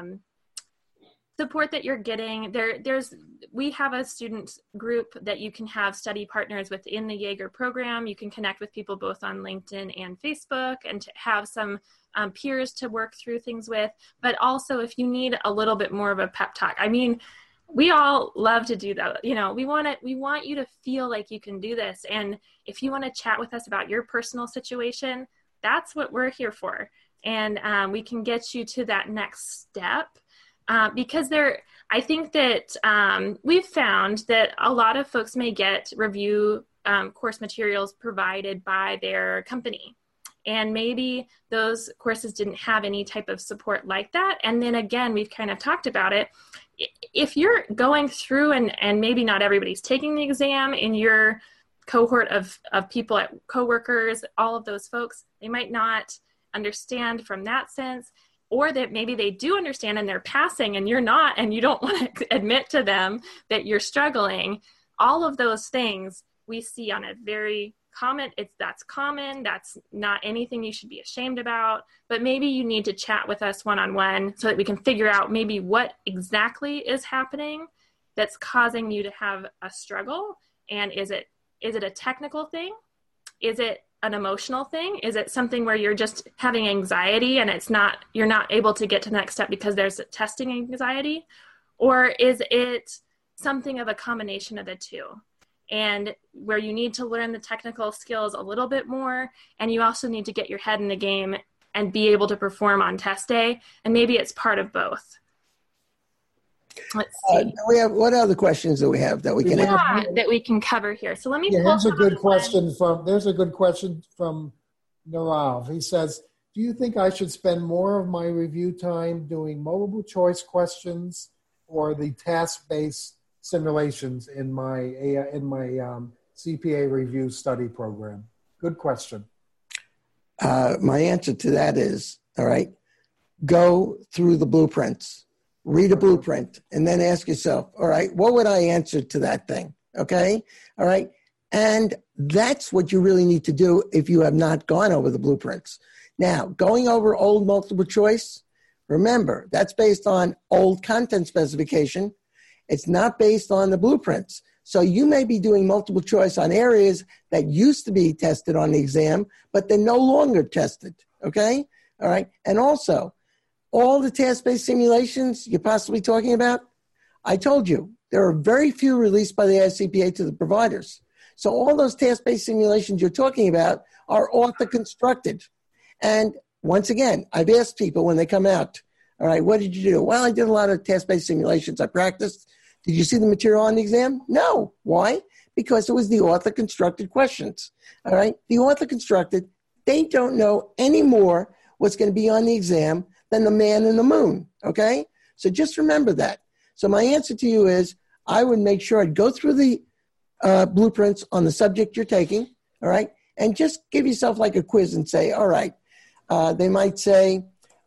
support that you're getting, we have a student group that you can have study partners within the Jaeger program. You can connect with people both on LinkedIn and Facebook and to have some peers to work through things with. But also if you need a little bit more of a pep talk, I mean, we all love to do that. We want you to feel like you can do this. And if you want to chat with us about your personal situation, that's what we're here for. And we can get you to that next step. Because I think that we've found that a lot of folks may get review course materials provided by their company. And maybe those courses didn't have any type of support like that. And then again, we've kind of talked about it. If you're going through and maybe not everybody's taking the exam in your cohort of people, at coworkers, all of those folks, they might not understand from that sense, or that maybe they do understand and they're passing and you're not, and you don't want to admit to them that you're struggling. All of those things we see on a very that's common. That's not anything you should be ashamed about, but maybe you need to chat with us one-on-one so that we can figure out maybe what exactly is happening that's causing you to have a struggle. And is it a technical thing? Is it an emotional thing? Is it something where you're just having anxiety and you're not able to get to the next step because there's testing anxiety? Or is it something of a combination of the two? And where you need to learn the technical skills a little bit more, and you also need to get your head in the game and be able to perform on test day, and maybe it's part of both. Let's see.
What other questions do we have that we can
that we can cover here? So let me.
There's a good question from Narav. He says, do you think I should spend more of my review time doing multiple choice questions or the task-based simulations in my CPA review study program? Good question.
My answer to that is, all right, go through the blueprints, read a blueprint, and then ask yourself, all right, what would I answer to that thing? Okay, all right. And that's what you really need to do if you have not gone over the blueprints. Now, going over old multiple choice, remember, that's based on old content specification. It's not based on the blueprints. So you may be doing multiple choice on areas that used to be tested on the exam, but they're no longer tested, okay? All right, and also, all the task-based simulations you're possibly talking about, I told you, there are very few released by the AICPA to the providers. So all those task-based simulations you're talking about are author-constructed. And once again, I've asked people when they come out, all right, what did you do? Well, I did a lot of task-based simulations. I practiced. Did you see the material on the exam? No. Why? Because it was the author-constructed questions. All right? The author-constructed, they don't know any more what's going to be on the exam than the man in the moon. Okay? So just remember that. So my answer to you is I would make sure I'd go through the blueprints on the subject you're taking, all right? And just give yourself like a quiz and say, all right, they might say,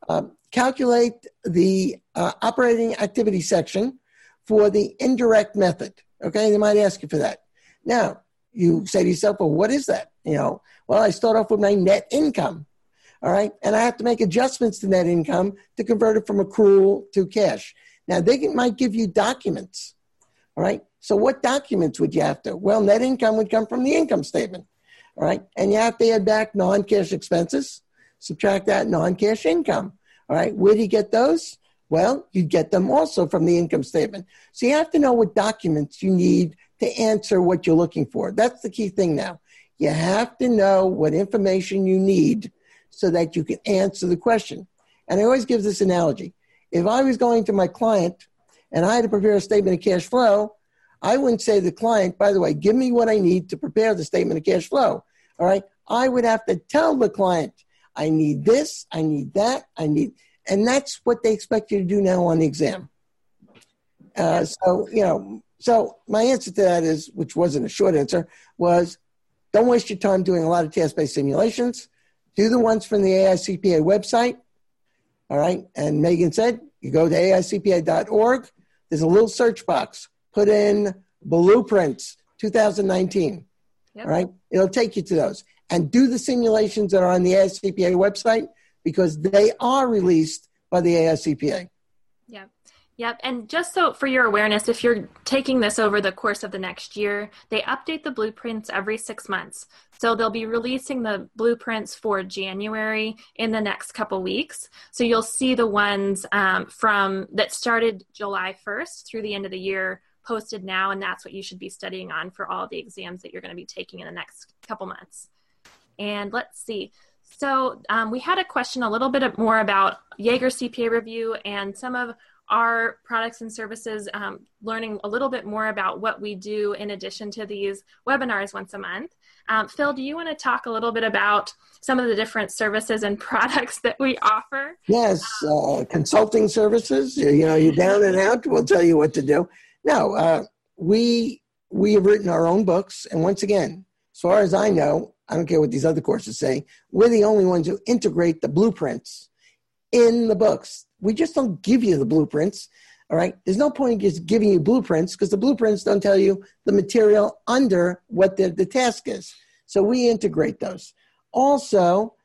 calculate the operating activity section for the indirect method, okay? They might ask you for that. Now, you say to yourself, well, what is that? Well, I start off with my net income, all right? And I have to make adjustments to net income to convert it from accrual to cash. Now, might give you documents, all right? So what documents would you have to? Well, net income would come from the income statement, all right? And you have to add back non-cash expenses, subtract that non-cash income, all right? Where do you get those? Well, you get them also from the income statement. So you have to know what documents you need to answer what you're looking for. That's the key thing now. You have to know what information you need so that you can answer the question. And I always give this analogy. If I was going to my client and I had to prepare a statement of cash flow, I wouldn't say to the client, by the way, give me what I need to prepare the statement of cash flow. All right. I would have to tell the client, I need this, I need that, and that's what they expect you to do now on the exam. So my answer to that is, which wasn't a short answer, was don't waste your time doing a lot of task-based simulations. Do the ones from the AICPA website. All right. And Megan said, you go to AICPA.org. There's a little search box. Put in blueprints 2019. Yep. All right. It'll take you to those. And do the simulations that are on the AICPA website because they are released by the AICPA.
Yep. Yep. And just so for your awareness, if you're taking this over the course of the next year, they update the blueprints every 6 months. So they'll be releasing the blueprints for January in the next couple weeks. So you'll see the ones from that started July 1st through the end of the year posted now, and that's what you should be studying on for all the exams that you're going to be taking in the next couple months. And let's see. So we had a question a little bit more about Jaeger CPA Review and some of our products and services, learning a little bit more about what we do in addition to these webinars once a month. Phil, do you want to talk a little bit about some of the different services and products that we offer?
Yes, consulting services. You're down and out. We'll tell you what to do. No, we have written our own books. And once again, as far as I know, I don't care what these other courses say, we're the only ones who integrate the blueprints in the books. We just don't give you the blueprints, all right? There's no point in just giving you blueprints because the blueprints don't tell you the material under what the task is. So we integrate those. Also,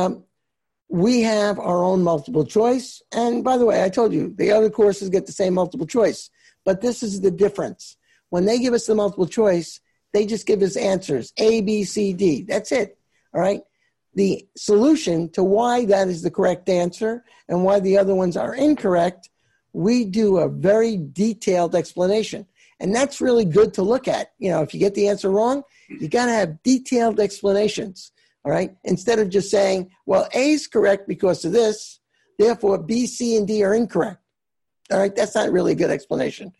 we have our own multiple choice. And by the way, I told you, the other courses get the same multiple choice. But this is the difference. When they give us the multiple choice, they just give us answers, A, B, C, D. That's it, all right? The solution to why that is the correct answer and why the other ones are incorrect, we do a very detailed explanation. And that's really good to look at. If you get the answer wrong, you got to have detailed explanations, all right? Instead of just saying, well, A is correct because of this, therefore B, C, and D are incorrect. All right, that's not really a good explanation.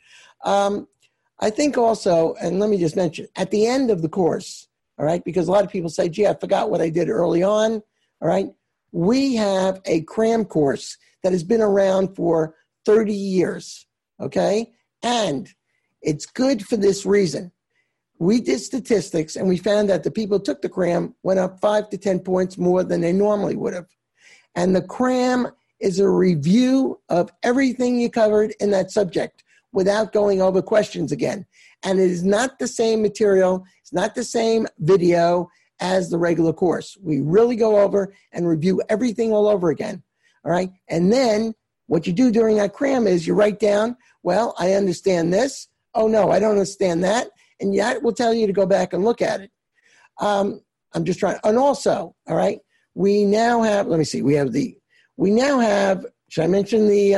I think also, and let me just mention, at the end of the course, all right, because a lot of people say, gee, I forgot what I did early on, all right, we have a cram course that has been around for 30 years, okay? And it's good for this reason. We did statistics, and we found that the people who took the cram went up 5 to 10 points more than they normally would have. And the cram is a review of everything you covered in that subject without going over questions again. And it is not the same material. It's not the same video as the regular course. We really go over and review everything all over again. All right. And then what you do during that cram is you write down, well, I understand this. Oh, no, I don't understand that. And that will tell you to go back and look at it. I'm just trying. And also, all right, we now have, let me see, we now have, should I mention the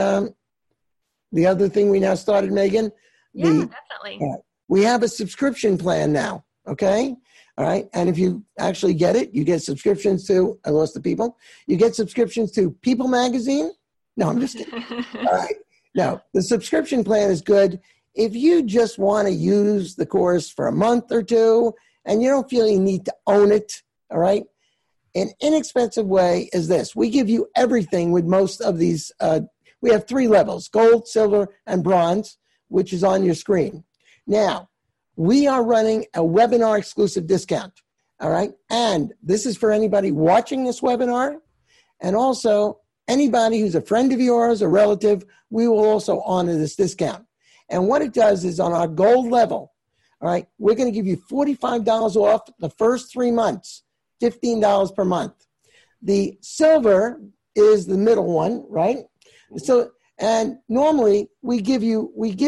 other thing we now started, Megan?
Yeah, definitely.
We have a subscription plan now, okay? All right, and if you actually get it, you get subscriptions to, I lost the people, you get subscriptions to People Magazine. No, I'm just kidding. All right, no, the subscription plan is good. If you just want to use the course for a month or two and you don't feel you need to own it, all right, an inexpensive way is this. We give you everything with most of these. We have 3 levels, gold, silver, and bronze, which is on your screen. Now, we are running a webinar exclusive discount, all right? And this is for anybody watching this webinar, and also anybody who's a friend of yours, a relative, we will also honor this discount. And what it does is on our gold level, all right, we're going to give you $45 off the first 3 months, $15 per month. The silver is the middle one, right? So, and normally we give you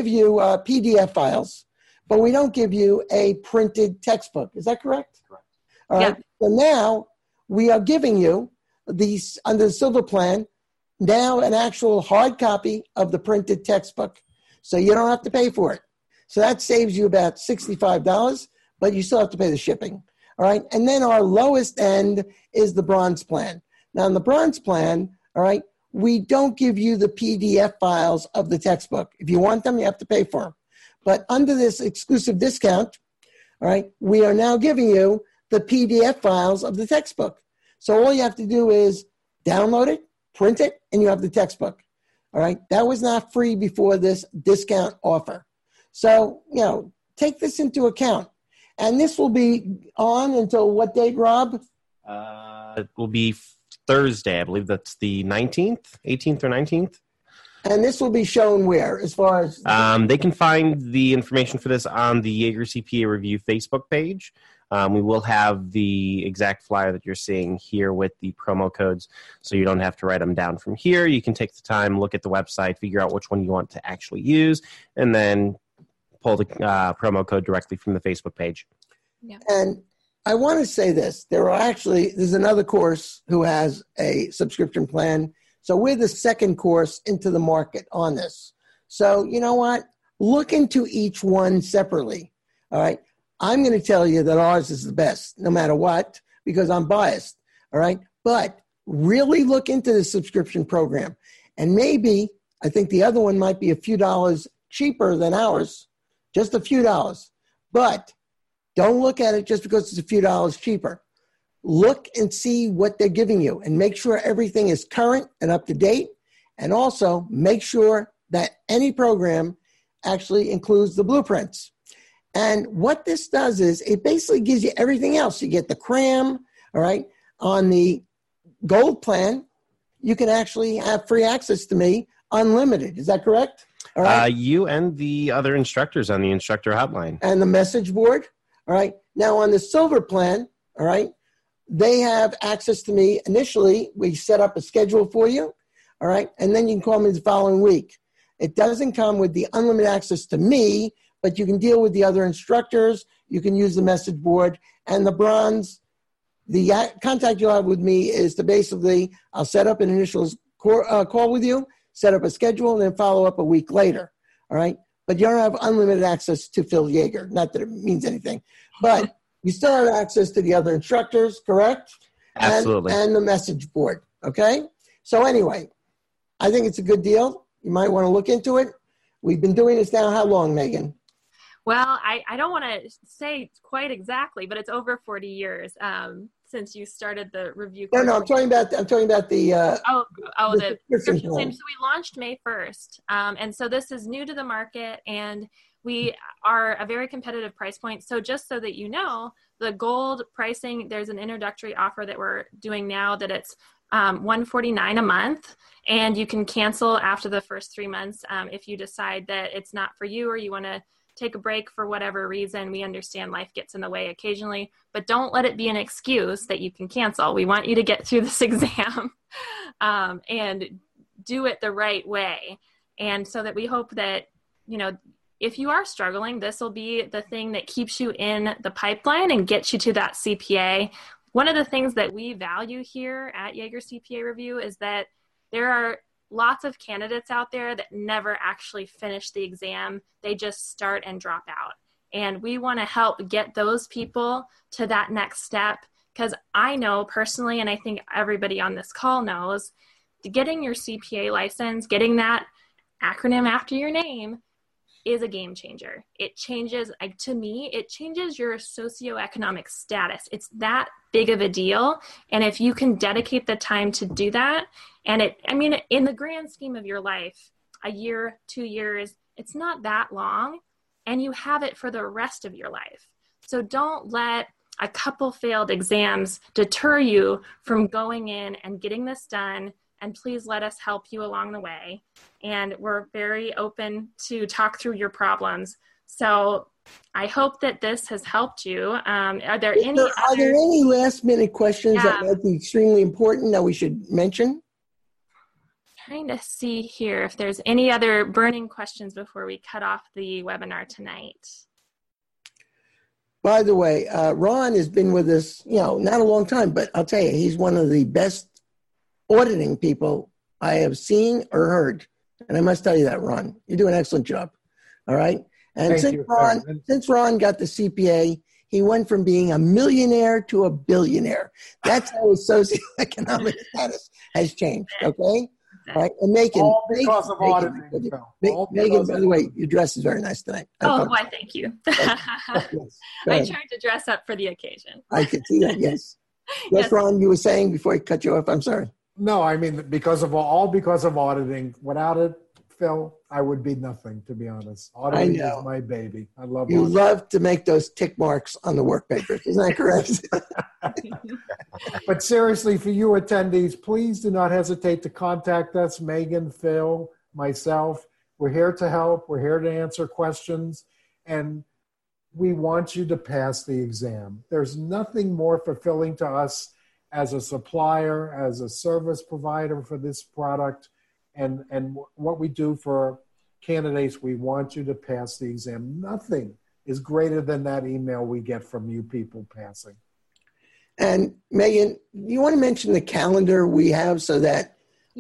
PDF files, but we don't give you a printed textbook. Is that correct?
Correct.
All right. So now we are giving you these under the silver plan now an actual hard copy of the printed textbook, so you don't have to pay for it. So that saves you about $65, but you still have to pay the shipping. All right. And then our lowest end is the bronze plan. Now in the bronze plan, all right, we don't give you the PDF files of the textbook. If you want them, you have to pay for them. But under this exclusive discount, all right, we are now giving you the PDF files of the textbook. So all you have to do is download it, print it, and you have the textbook. All right. That was not free before this discount offer. So, take this into account. And this will be on until what date, Rob?
It will be Thursday. I believe that's the 19th, 18th or 19th.
And this will be shown where, as far as?
They can find the information for this on the Jaeger CPA Review Facebook page. We will have the exact flyer that you're seeing here with the promo codes, so you don't have to write them down from here. You can take the time, look at the website, figure out which one you want to actually use, and then pull the promo code directly from the Facebook page.
Yeah.
And I want to say this. There's another course who has a subscription plan. So we're the second course into the market on this. So you know what? Look into each one separately. All right. I'm going to tell you that ours is the best, no matter what, because I'm biased. All right. But really look into the subscription program. And maybe, I think the other one might be a few dollars cheaper than ours, just a few dollars. But don't look at it just because it's a few dollars cheaper. Look and see what they're giving you and make sure everything is current and up to date. And also make sure that any program actually includes the blueprints. And what this does is it basically gives you everything else. You get the cram, all right? On the gold plan, you can actually have free access to me, unlimited. Is that correct? All right.
You and the other instructors on the instructor hotline.
And the message board. All right. Now on the silver plan, all right, they have access to me. Initially, we set up a schedule for you. All right. And then you can call me the following week. It doesn't come with the unlimited access to me, but you can deal with the other instructors. You can use the message board. And the bronze, the contact you'll have with me is to basically, I'll set up an initial call with you, set up a schedule, and then follow up a week later. All right. But you don't have unlimited access to Phil Jaeger. Not that it means anything. But you still have access to the other instructors, correct?
Absolutely.
And the message board. Okay. So anyway, I think it's a good deal. You might want to look into it. We've been doing this now how long, Megan?
Well, I don't want to say quite exactly, but it's over 40 years since you started the review course.
No, I'm talking about the
the
subscription
plan.
plan.
So we launched May 1st. And so this is new to the market, and we are a very competitive price point. So just so that you know, the gold pricing, there's an introductory offer that we're doing now that it's $149 a month, and you can cancel after the first 3 months if you decide that it's not for you or you want to take a break for whatever reason. We understand life gets in the way occasionally, but don't let it be an excuse that you can cancel. We want you to get through this exam and do it the right way. And so that we hope that, if you are struggling, this will be the thing that keeps you in the pipeline and gets you to that CPA. One of the things that we value here at Jaeger CPA Review is that there are lots of candidates out there that never actually finish the exam. They just start and drop out. And we want to help get those people to that next step, because I know personally, and I think everybody on this call knows, getting your CPA license, getting that acronym after your name is a game changer. It changes, to me, it changes your socioeconomic status. It's that big of a deal. And if you can dedicate the time to do that, and in the grand scheme of your life, a year, 2 years, it's not that long, and you have it for the rest of your life. So don't let a couple failed exams deter you from going in and getting this done. And please let us help you along the way. And we're very open to talk through your problems. So I hope that this has helped you. Are there any
last minute questions that might be extremely important that we should mention?
Trying to see here if there's any other burning questions before we cut off the webinar tonight.
By the way, Ron has been with us, not a long time, but I'll tell you, he's one of the best auditing people I have seen or heard. And I must tell you that, Ron. You do an excellent job. All right? And since Ron got the CPA, he went from being a millionaire to a billionaire. That's how his socioeconomic status has changed, okay? All right? And Megan,
all because of auditing.
Megan, by the way, your dress is very nice tonight.
Why, thank you.
Yes.
I tried to dress up for the occasion.
I can see that, yes. Yes, Ron, you were saying before I cut you off, I'm sorry.
No, because of auditing. Without it, Phil, I would be nothing, to be honest. Auditing is my baby. I love auditing. You
love to make those tick marks on the work papers. Isn't that correct?
But seriously, for you attendees, please do not hesitate to contact us, Megan, Phil, myself. We're here to help. We're here to answer questions. And we want you to pass the exam. There's nothing more fulfilling to us as a supplier, as a service provider for this product, and what we do for candidates. We want you to pass the exam. Nothing is greater than that email we get from you people passing.
And Megan, you want to mention the calendar we have so that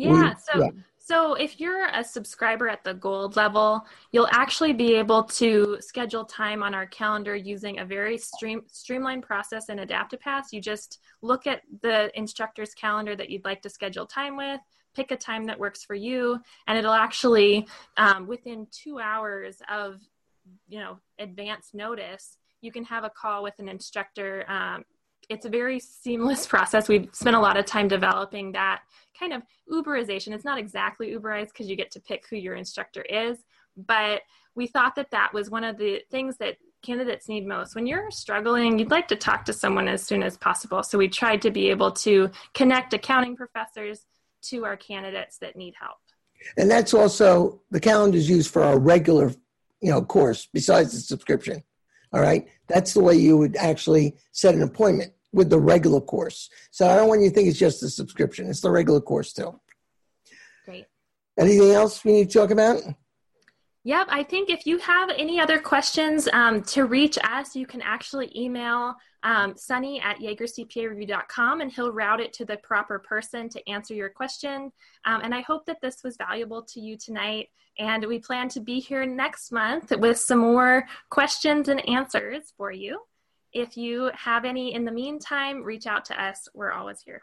So if you're a subscriber at the gold level, you'll actually be able to schedule time on our calendar using a very streamlined process in AdaptiPass. You just look at the instructor's calendar that you'd like to schedule time with, pick a time that works for you, and it'll actually, within 2 hours of, advance notice, you can have a call with an instructor. It's a very seamless process. We've spent a lot of time developing that kind of Uberization. It's not exactly Uberized because you get to pick who your instructor is, but we thought that was one of the things that candidates need most. When you're struggling, you'd like to talk to someone as soon as possible. So we tried to be able to connect accounting professors to our candidates that need help.
And that's also, the calendar is used for our regular, course besides the subscription. All right. That's the way you would actually set an appointment with the regular course. So I don't want you to think it's just the subscription. It's the regular course too.
Great.
Anything else we need to talk about?
Yep. I think if you have any other questions to reach us, you can actually email Sunny at JaegerCPAReview.com, and he'll route it to the proper person to answer your question. And I hope that this was valuable to you tonight. And we plan to be here next month with some more questions and answers for you. If you have any in the meantime, reach out to us. We're always here.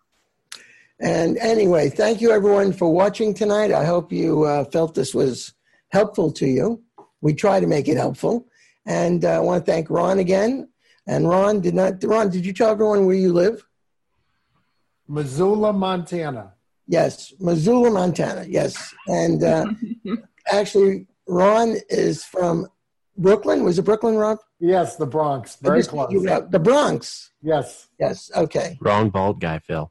And anyway, thank you everyone for watching tonight. I hope you felt this was helpful to you. We try to make it helpful. And I want to thank Ron again. And Ron, did you tell everyone where you live?
Missoula, Montana.
Yes, Missoula, Montana. Yes. And actually, Ron is from Brooklyn. Was it Brooklyn, Rob?
Yes, the Bronx. Very close.
The Bronx.
Yes.
Yes. Okay.
Wrong bald guy, Phil.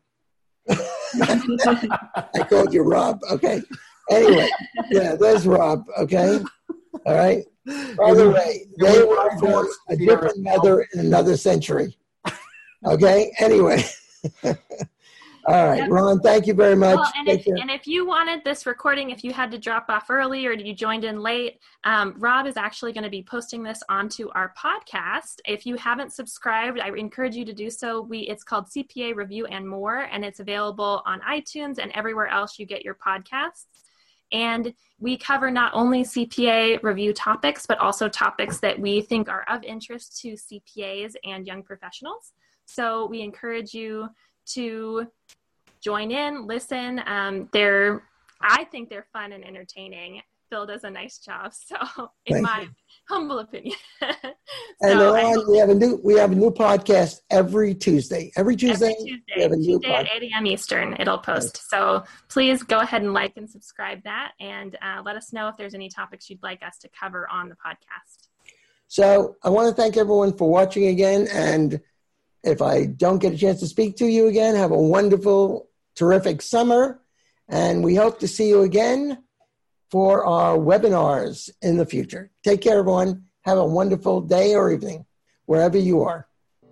I called you Rob. Okay. Anyway, yeah, there's Rob. Okay. All right. By the way, they were from a different mother in another century. Okay. Anyway. All right, Ron, thank you very much.
Well, and if you wanted this recording, if you had to drop off early or you joined in late, Rob is actually going to be posting this onto our podcast. If you haven't subscribed, I encourage you to do so. It's called CPA Review and More, and it's available on iTunes and everywhere else you get your podcasts. And we cover not only CPA review topics, but also topics that we think are of interest to CPAs and young professionals. So we encourage you to join in, listen. I think they're fun and entertaining. Phil does a nice job, so in my humble opinion.
And Ron, we have a new podcast every Tuesday. Every Tuesday we have a new
Tuesday at 8 a.m. Eastern, it'll post. Right. So please go ahead and like and subscribe that, and let us know if there's any topics you'd like us to cover on the podcast.
So I want to thank everyone for watching again, and if I don't get a chance to speak to you again, have a wonderful, terrific summer, and we hope to see you again for our webinars in the future. Take care, everyone. Have a wonderful day or evening, wherever you are.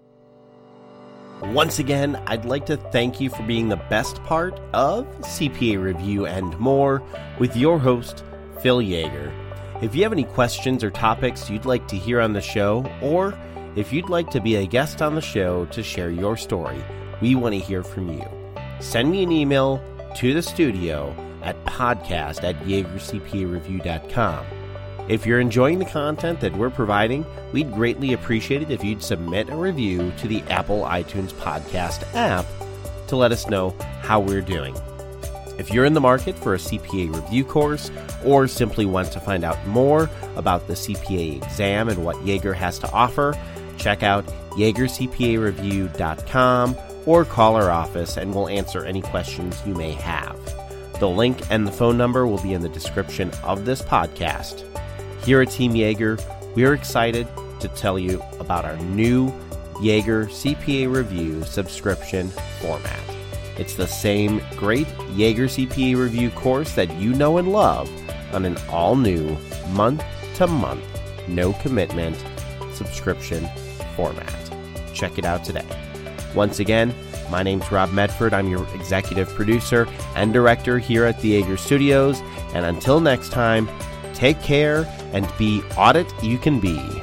Once again, I'd like to thank you for being the best part of CPA Review and More with your host, Phil Yeager. If you have any questions or topics you'd like to hear on the show, or if you'd like to be a guest on the show to share your story, we want to hear from you. Send me an email to the studio at podcast@YeagerCPAReview.com. If you're enjoying the content that we're providing, we'd greatly appreciate it if you'd submit a review to the Apple iTunes podcast app to let us know how we're doing. If you're in the market for a CPA review course, or simply want to find out more about the CPA exam and what Yeager has to offer, check out YeagerCPAReview.com or call our office and we'll answer any questions you may have. The link and the phone number will be in the description of this podcast. Here at Team Yeager, we're excited to tell you about our new Yeager CPA Review subscription format. It's the same great Yeager CPA Review course that you know and love on an all-new month-to-month, no-commitment subscription format. Check it out today. Once again, my name's Rob Medford. I'm your executive producer and director here at the Yeager Studios. And until next time, take care and be audit you can be.